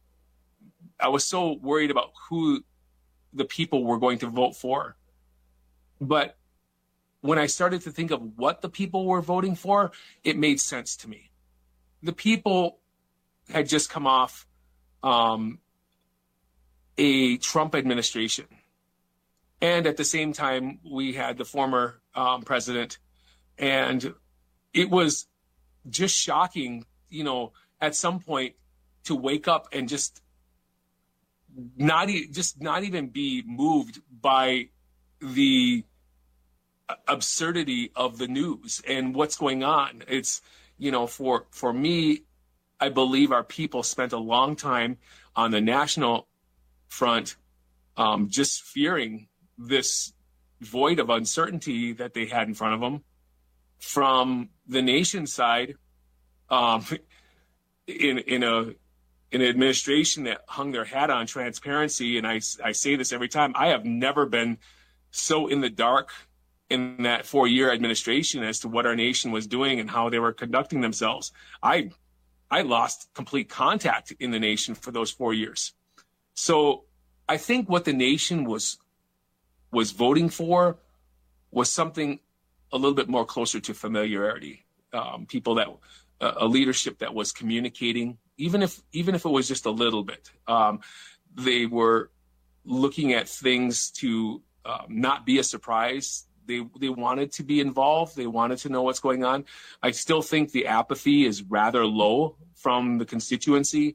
I was so worried about who the people were going to vote for. But when I started to think of what the people were voting for, it made sense to me. The people had just come off um, a Trump administration. And at the same time, we had the former um, president. And it was just shocking, you know, at some point to wake up and just not, e- just not even be moved by the absurdity of the news and what's going on. It's, you know, for, for me, I believe our people spent a long time on the national front um, just fearing this void of uncertainty that they had in front of them. From the nation side, um, in in a in an administration that hung their hat on transparency, and I, I say this every time, I have never been so in the dark in that four-year administration as to what our nation was doing and how they were conducting themselves. I I lost complete contact in the nation for those four years. So I think what the nation was was voting for was something a little bit more closer to familiarity. Um, people that uh, a leadership that was communicating, even if even if it was just a little bit. Um, they were looking at things to um, not be a surprise. They they wanted to be involved. They wanted to know what's going on. I still think the apathy is rather low from the constituency,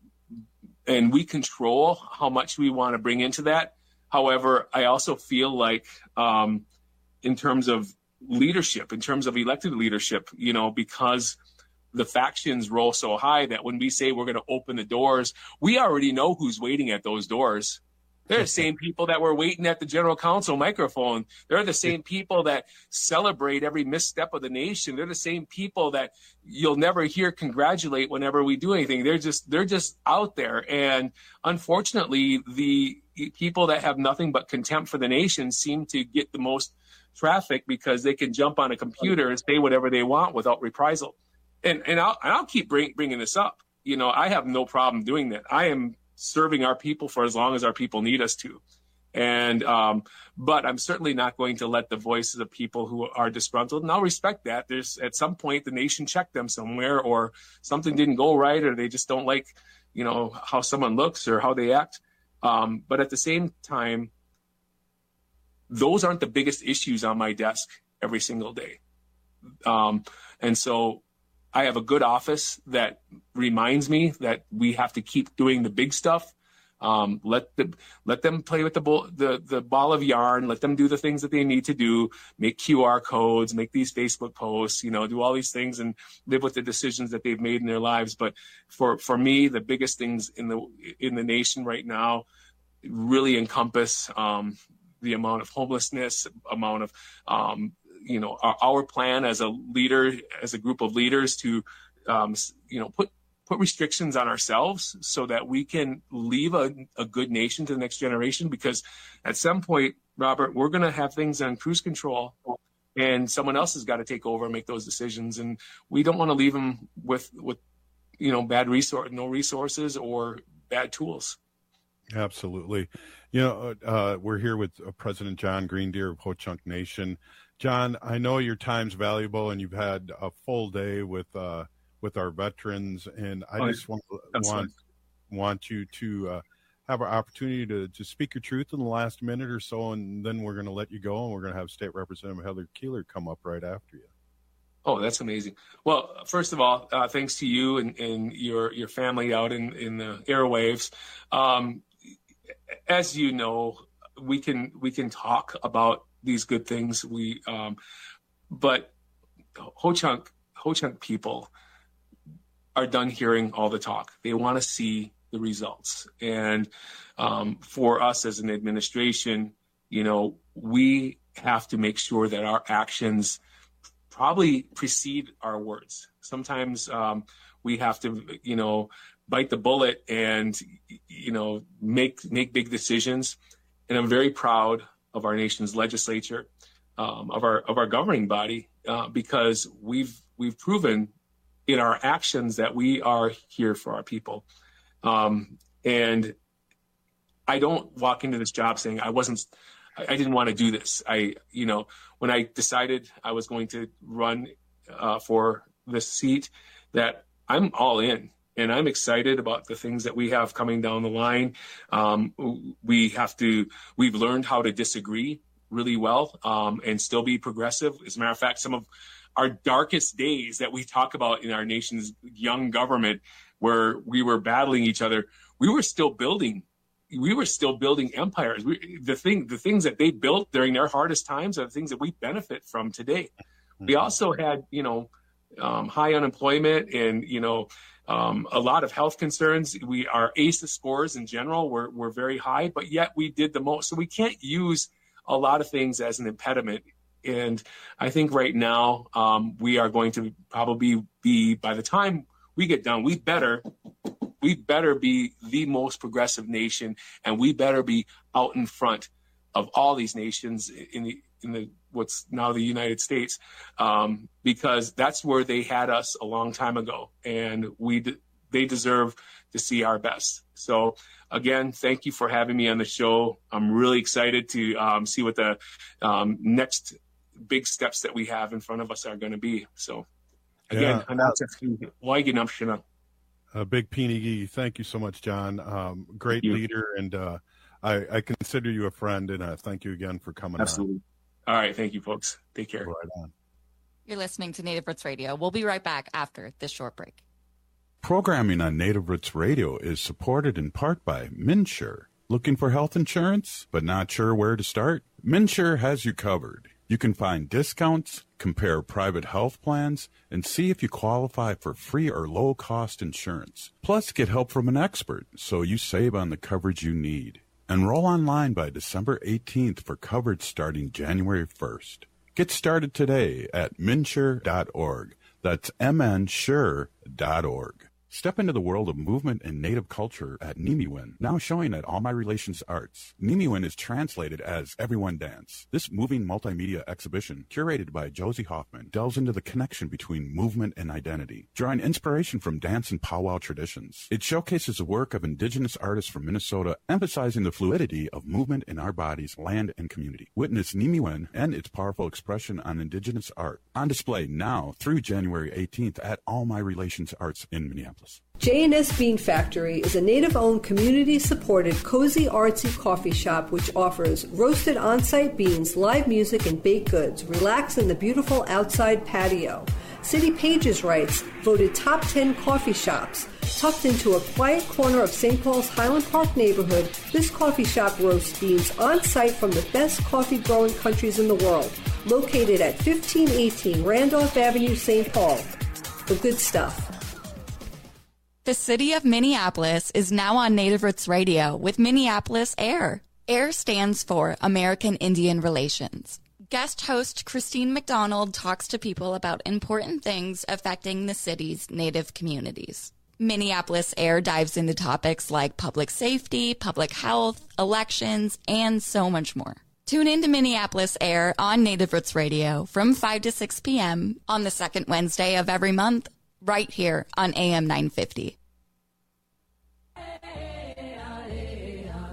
and we control how much we want to bring into that. However, I also feel like um, in terms of leadership, in terms of elected leadership, you know, because the factions roll so high that when we say we're going to open the doors, we already know who's waiting at those doors. They're the same people that were waiting at the general counsel microphone. They're the same people that celebrate every misstep of the nation. They're the same people that you'll never hear congratulate whenever we do anything. They're just they're just out there. And unfortunately, the people that have nothing but contempt for the nation seem to get the most traffic because they can jump on a computer and say whatever they want without reprisal. And and I'll, and I'll keep bring, bringing this up. You know, I have no problem doing that. I am serving our people for as long as our people need us to. And, um, but I'm certainly not going to let the voices of people who are disgruntled, and I'll respect that. There's at some point the nation checked them somewhere, or something didn't go right, or they just don't like, you know, how someone looks or how they act. Um, but at the same time, those aren't the biggest issues on my desk every single day. Um, and so I have a good office that reminds me that we have to keep doing the big stuff. Um, let the let them play with the ball, the the ball of yarn. Let them do the things that they need to do. Make Q R codes. Make these Facebook posts. You know, do all these things and live with the decisions that they've made in their lives. But for for me, the biggest things in the in the nation right now really encompass um, the amount of homelessness, amount of um, you know, our, our plan as a leader, as a group of leaders to, um, you know, put, put restrictions on ourselves so that we can leave a, a good nation to the next generation. Because at some point, Robert, we're going to have things on cruise control and someone else has got to take over and make those decisions. And we don't want to leave them with, with, you know, bad resource, no resources or bad tools. Absolutely. You know, uh, we're here with uh, President John Greendeer of Ho-Chunk Nation. John, I know your time's valuable, and you've had a full day with uh, with our veterans, and I oh, just want want, want you to uh, have an opportunity to, to speak your truth in the last minute or so, and then we're going to let you go, and we're going to have State Representative Heather Keeler come up right after you. Oh, that's amazing. Well, first of all, uh, thanks to you and, and your your family out in, in the airwaves. Um, as you know, we can we can talk about these good things. We, um, but Ho-Chunk Ho-Chunk people are done hearing all the talk. They want to see the results. And um, for us as an administration, you know, we have to make sure that our actions probably precede our words. Sometimes um, we have to, you know, bite the bullet and, you know, make make big decisions. And I'm very proud of our nation's legislature, um, of our of our governing body, uh, because we've we've proven in our actions that we are here for our people. Um, and I don't walk into this job saying I wasn't, I didn't want to do this. I, you know, when I decided I was going to run uh, for this seat, that I'm all in. And I'm excited about the things that we have coming down the line. Um, we have to, we've learned how to disagree really well um, and still be progressive. As a matter of fact, some of our darkest days that we talk about in our nation's young government, where we were battling each other, we were still building. We were still building empires. We, the thing, the things that they built during their hardest times are the things that we benefit from today. Mm-hmm. We also had, you know, um, high unemployment and, you know, Um, a lot of health concerns. We our A C E scores in general were, were very high, but yet we did the most. So we can't use a lot of things as an impediment. And I think right now um, we are going to probably be, by the time we get done, we better we better be the most progressive nation, and we better be out in front of all these nations in the in the what's now the United States, um, because that's where they had us a long time ago, and we de- they deserve to see our best. So again, thank you for having me on the show. I'm really excited to um, see what the um, next big steps that we have in front of us are going to be. So again, yeah. uh, Big Peeny, thank you so much, John. Um, great leader, and uh, I, I consider you a friend, and uh, thank you again for coming Absolutely. on. All right. Thank you, folks. Take care. Right on. You're listening to Native Roots Radio. We'll be right back after this short break. Programming on Native Roots Radio is supported in part by MNsure. Looking for health insurance, but not sure where to start? MNsure has you covered. You can find discounts, compare private health plans, and see if you qualify for free or low-cost insurance. Plus, get help from an expert so you save on the coverage you need. Enroll online by December eighteenth for coverage starting January first. Get started today at mnsure dot org. That's m n sure dot org. Step into the world of movement and native culture at Nimiwin, now showing at All My Relations Arts. Nimiwin is translated as Everyone Dance. This moving multimedia exhibition, curated by Josie Hoffman, delves into the connection between movement and identity, drawing inspiration from dance and powwow traditions. It showcases the work of indigenous artists from Minnesota, emphasizing the fluidity of movement in our bodies, land, and community. Witness Nimiwin and its powerful expression on indigenous art. On display now through January eighteenth at All My Relations Arts in Minneapolis. J and S Bean Factory is a native-owned, community-supported, cozy, artsy coffee shop which offers roasted on-site beans, live music, and baked goods. Relax in the beautiful outside patio. City Pages writes, voted top ten coffee shops. Tucked into a quiet corner of Saint Paul's Highland Park neighborhood, this coffee shop roasts beans on-site from the best coffee-growing countries in the world. Located at fifteen eighteen Randolph Avenue, Saint Paul. The good stuff. The city of Minneapolis is now on Native Roots Radio with Minneapolis AIR. AIR stands for American Indian Relations. Guest host Christine McDonald talks to people about important things affecting the city's Native communities. Minneapolis AIR dives into topics like public safety, public health, elections, and so much more. Tune in to Minneapolis AIR on Native Roots Radio from five to six p.m. on the second Wednesday of every month, right here on A M nine fifty.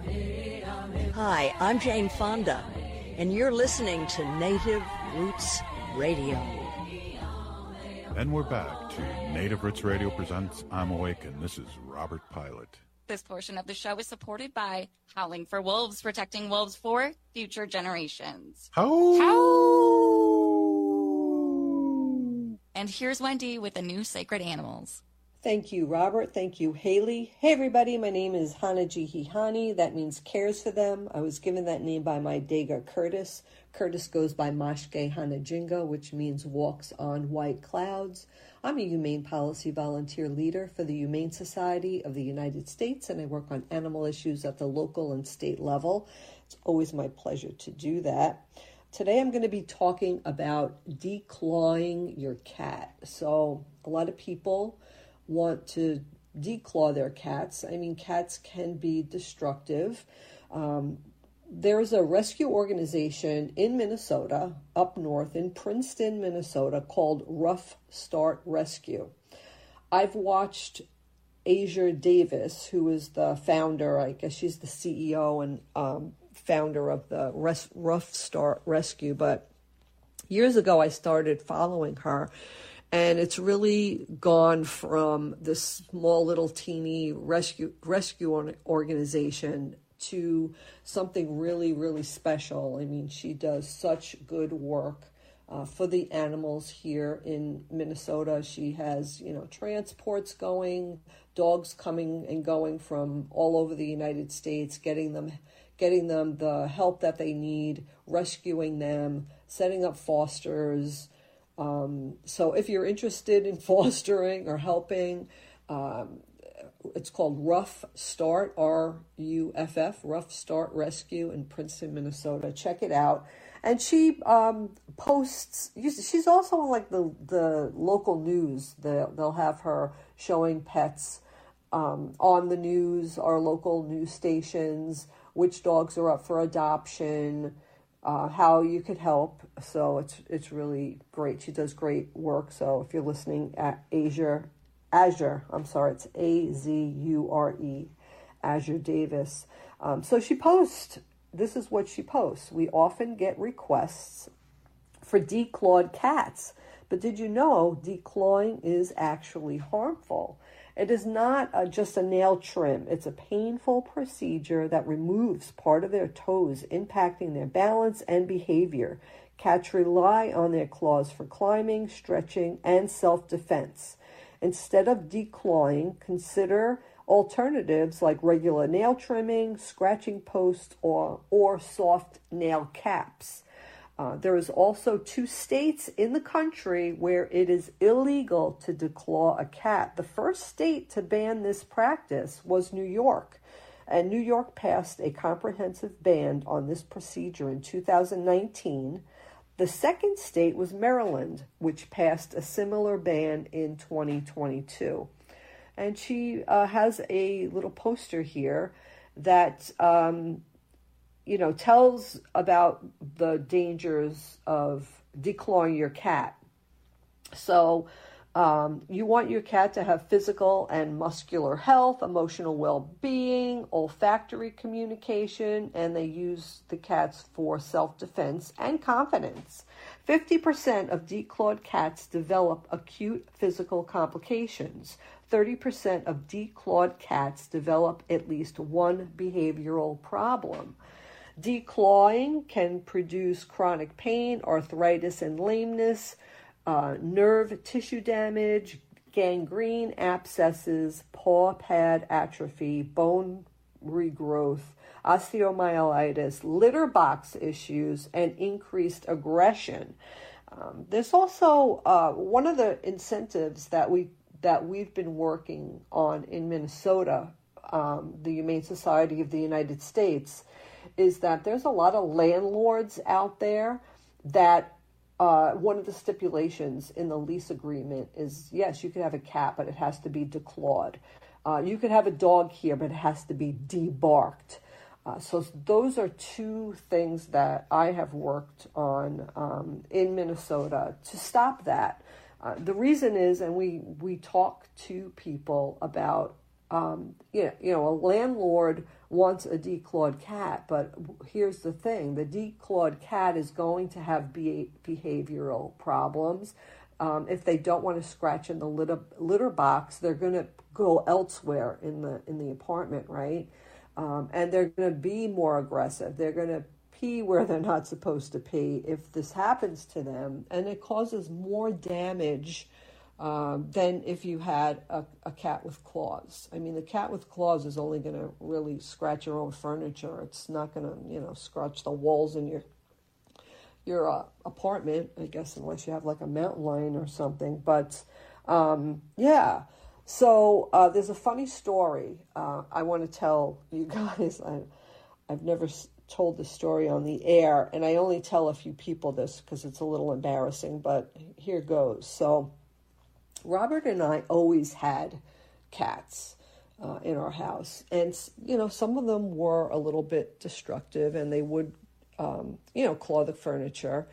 Hi, I'm Jane Fonda, and you're listening to Native Roots Radio. And we're back to Native Roots Radio presents I'm Awakened. This is Robert Pilot. This portion of the show is supported by Howling for Wolves, protecting wolves for future generations. How? How? And here's Wendy with the new Sacred Animals. Thank you, Robert. Thank you, Haley. Hey, everybody. My name is Hanajihihani. That means cares for them. I was given that name by my Dega Curtis. Curtis goes by Mashke Hanajinga, which means walks on white clouds. I'm a humane policy volunteer leader for the Humane Society of the United States, and I work on animal issues at the local and state level. It's always my pleasure to do that. Today I'm going to be talking about declawing your cat. So a lot of people want to declaw their cats. I mean, cats can be destructive. Um, there's a rescue organization in Minnesota, up north in Princeton, Minnesota, called Rough Start Rescue. I've watched Asia Davis, who is the founder, I guess she's the C E O and um, founder of the Res- Rough Start Rescue, but years ago I started following her. And it's really gone from this small little teeny rescue rescue organization to something really, really special. I mean, she does such good work uh, for the animals here in Minnesota. She has, you know, transports going, dogs coming and going from all over the United States, getting them, getting them the help that they need, rescuing them, setting up fosters. Um, so if you're interested in fostering or helping, um, it's called Rough Start, R U F F, Rough Start Rescue in Princeton, Minnesota. Check it out. And she um, posts, she's also on like the, the local news. They'll, they'll have her showing pets um, on the news, our local news stations, which dogs are up for adoption, Uh, how you could help. So it's it's really great. She does great work. So if you're listening at Azure, Azure, I'm sorry, it's A Z U R E, Azure Davis. Um, so she posts, this is what she posts. We often get requests for declawed cats. But did you know declawing is actually harmful? It is not a, just a nail trim. It's a painful procedure that removes part of their toes, impacting their balance and behavior. Cats rely on their claws for climbing, stretching, and self-defense. Instead of declawing, consider alternatives like regular nail trimming, scratching posts, or, or soft nail caps. Uh, there is also two states in the country where it is illegal to declaw a cat. The first state to ban this practice was New York, and New York passed a comprehensive ban on this procedure in two thousand nineteen. The second state was Maryland, which passed a similar ban in twenty twenty-two. And she uh, has a little poster here that um, you know, tells about the dangers of declawing your cat. So um, you want your cat to have physical and muscular health, emotional well-being, olfactory communication, and they use the cats for self-defense and confidence. fifty percent of declawed cats develop acute physical complications. thirty percent of declawed cats develop at least one behavioral problem. Declawing can produce chronic pain, arthritis and lameness, uh, nerve tissue damage, gangrene, abscesses, paw pad atrophy, bone regrowth, osteomyelitis, litter box issues, and increased aggression. Um, there's also uh, one of the incentives that we that we've been working on in Minnesota, um, the Humane Society of the United States, is that there's a lot of landlords out there that uh, one of the stipulations in the lease agreement is, yes, you can have a cat, but it has to be declawed. Uh, you could have a dog here, but it has to be debarked. Uh, so those are two things that I have worked on um, in Minnesota to stop that. Uh, the reason is, and we, we talk to people about, um, you know, you know, a landlord wants a declawed cat, but here's the thing. The declawed cat is going to have be- behavioral problems. Um, if they don't want to scratch in the litter, litter box, they're going to go elsewhere in the in the apartment, right? Um, and they're going to be more aggressive. They're going to pee where they're not supposed to pee if this happens to them, and it causes more damage um, than if you had a, a cat with claws. I mean, the cat with claws is only going to really scratch your own furniture. It's not going to, you know, scratch the walls in your your uh, apartment, I guess, unless you have like a mountain lion or something. But um, yeah, so uh, there's a funny story uh, I want to tell you guys. I, I've never told this story on the air, and I only tell a few people this because it's a little embarrassing, but here goes. So Robert and I always had cats uh, in our house, and you know, some of them were a little bit destructive, and they would Um, you know, claw the furniture.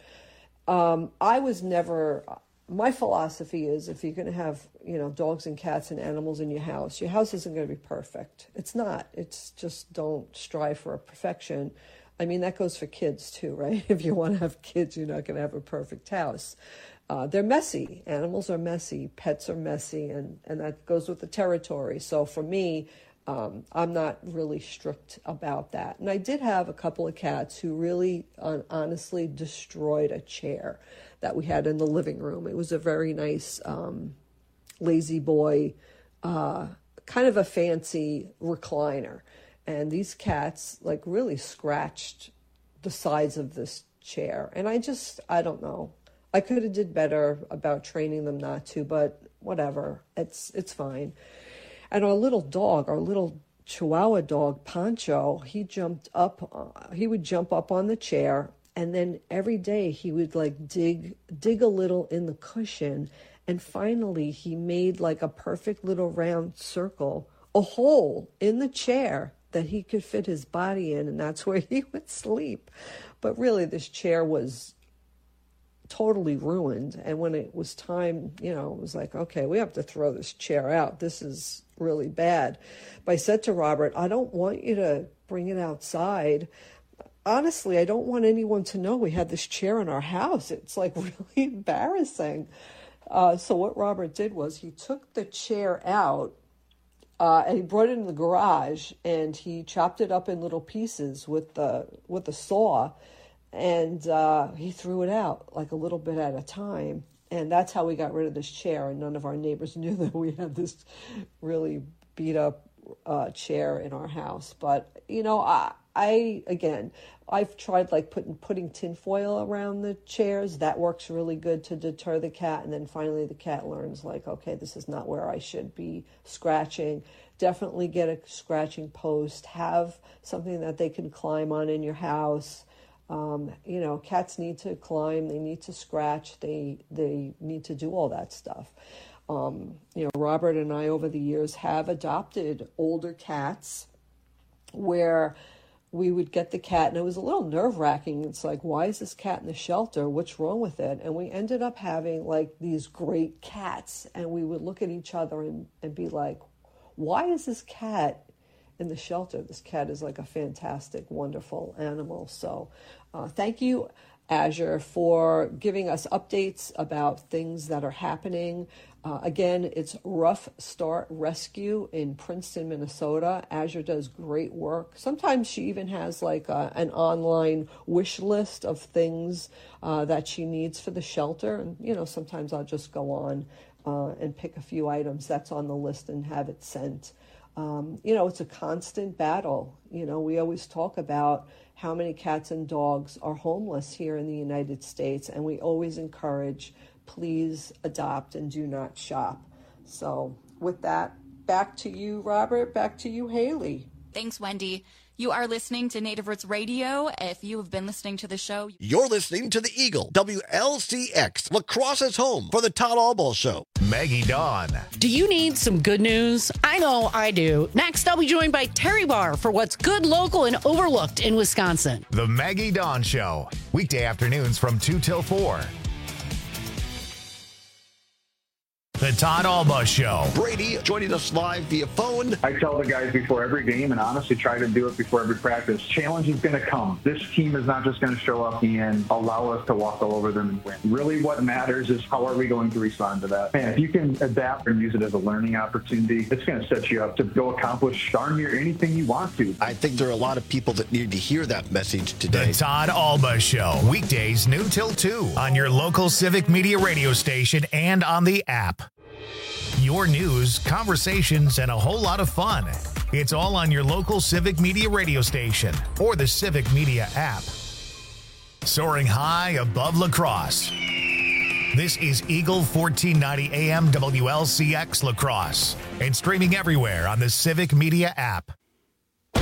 Um, I was never, my philosophy is if you're going to have, you know, dogs and cats and animals in your house, your house isn't going to be perfect. It's not. It's just don't strive for a perfection. I mean, that goes for kids too, right? If you want to have kids, you're not going to have a perfect house. Uh, they're messy. Animals are messy. Pets are messy, and, and that goes with the territory. So for me, Um, I'm not really strict about that. And I did have a couple of cats who really uh, honestly destroyed a chair that we had in the living room. It was a very nice um, lazy boy, uh, kind of a fancy recliner. And these cats like really scratched the sides of this chair. And I just, I don't know. I could have did better about training them not to, but whatever. It's it's fine. And our little dog, our little Chihuahua dog, Pancho, he jumped up, uh, he would jump up on the chair, and then every day he would like dig, dig a little in the cushion, and finally he made like a perfect little round circle, a hole in the chair that he could fit his body in, and that's where he would sleep. But really, this chair was totally ruined, and when it was time, you know, it was like, okay, we have to throw this chair out. This is really bad. But I said to Robert, I don't want you to bring it outside. Honestly, I don't want anyone to know we had this chair in our house. It's like really embarrassing. Uh, so what Robert did was he took the chair out uh, and he brought it in the garage, and he chopped it up in little pieces with the with the saw, and uh, he threw it out like a little bit at a time. And that's how we got rid of this chair, and none of our neighbors knew that we had this really beat up uh, chair in our house. But, you know, I, I again, I've tried like putting, putting tinfoil around the chairs. That works really good to deter the cat. And then finally the cat learns like, okay, this is not where I should be scratching. Definitely get a scratching post. Have something that they can climb on in your house. Um, you know, cats need to climb, they need to scratch, they they need to do all that stuff. Um, you know, Robert and I over the years have adopted older cats where we would get the cat, and it was a little nerve-wracking. It's like, why is this cat in the shelter? What's wrong with it? And we ended up having like these great cats, and we would look at each other and, and be like, why is this cat in the shelter? This cat is like a fantastic, wonderful animal. So uh, thank you, Azure, for giving us updates about things that are happening. Uh, again, it's Rough Start Rescue in Princeton, Minnesota. Azure does great work. Sometimes she even has like a, an online wish list of things uh, that she needs for the shelter. And, you know, sometimes I'll just go on uh, and pick a few items that's on the list and have it sent. Um, you know, it's a constant battle. You know, we always talk about how many cats and dogs are homeless here in the United States, and we always encourage, please adopt and do not shop. So with that, back to you, Robert, back to you, Haley. Thanks, Wendy. You are listening to Native Roots Radio. If you have been listening to the show, you're listening to the Eagle, W L C X, La Crosse's home for the Todd Albaugh Show. Maggie Dawn. Do you need some good news? I know I do. Next, I'll be joined by Terry Barr for what's good, local, and overlooked in Wisconsin. The Maggie Dawn Show. Weekday afternoons from two till four. The Todd Alba Show. Brady joining us live via phone. I tell the guys before every game, and honestly try to do it before every practice, challenge is going to come. This team is not just going to show up and allow us to walk all over them and win. Really what matters is how are we going to respond to that. And if you can adapt and use it as a learning opportunity, it's going to set you up to go accomplish darn near anything you want to. I think there are a lot of people that need to hear that message today. The Todd Alba Show. Weekdays noon till two on your local Civic Media radio station and on the app. Your news, conversations, and a whole lot of fun. It's all on your local Civic Media radio station or the Civic Media app. Soaring high above La Crosse. This is Eagle fourteen ninety A M W L C X La Crosse and streaming everywhere on the Civic Media app.